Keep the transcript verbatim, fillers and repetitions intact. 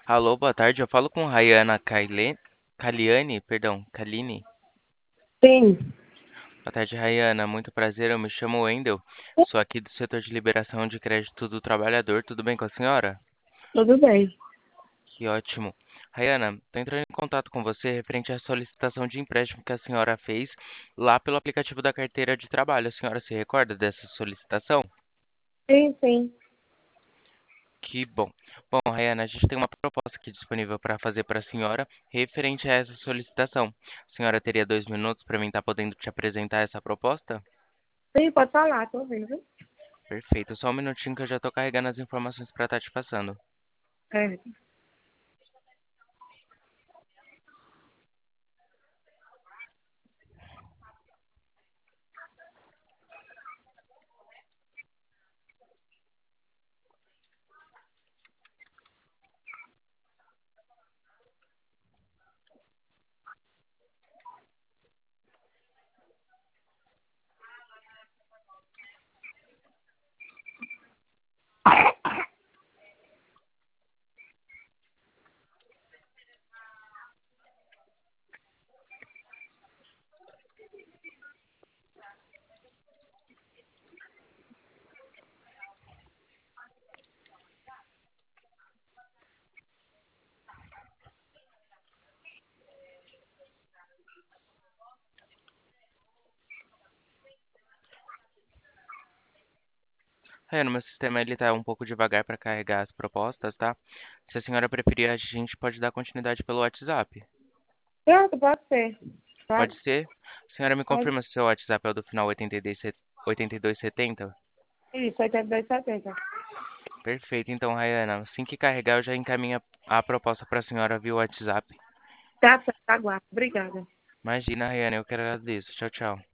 Alô, boa tarde. Eu falo com Rayana Kaile... Kaliane, perdão, Kaline. Sim, Boa tarde, Rayana. Muito prazer. Eu me chamo Wendel. Sou aqui do setor de liberação de crédito do trabalhador. Tudo bem com a senhora? tudo bem. Que ótimo. Rayana, estou entrando em contato com você referente à solicitação de empréstimo que a senhora fez lá pelo aplicativo da carteira de trabalho. A senhora se recorda dessa solicitação? Sim, sim. Que bom. Bom, Rayana, a gente tem uma proposta aqui disponível para fazer para a senhora referente a essa solicitação. A senhora teria dois minutos para mim estar podendo te apresentar essa proposta? Sim, pode falar, tô ouvindo. Perfeito. Só um minutinho que eu já estou carregando as informações para estar te passando. É. Rayana, meu sistema ele está um pouco devagar para carregar as propostas, tá? Se a senhora preferir, a gente pode dar continuidade pelo WhatsApp. Pronto, pode ser. Pode Pode, ser? A senhora me pode. confirma se o seu WhatsApp é o do final oitenta e dois set- oitenta e dois setenta? Isso, oitenta e dois e setenta. Perfeito, então, Rayana, assim que carregar, eu já encaminho a a proposta para a senhora via WhatsApp. Tá certo, aguardo. Obrigada. Imagina, Rayana, eu que agradeço. Tchau, tchau.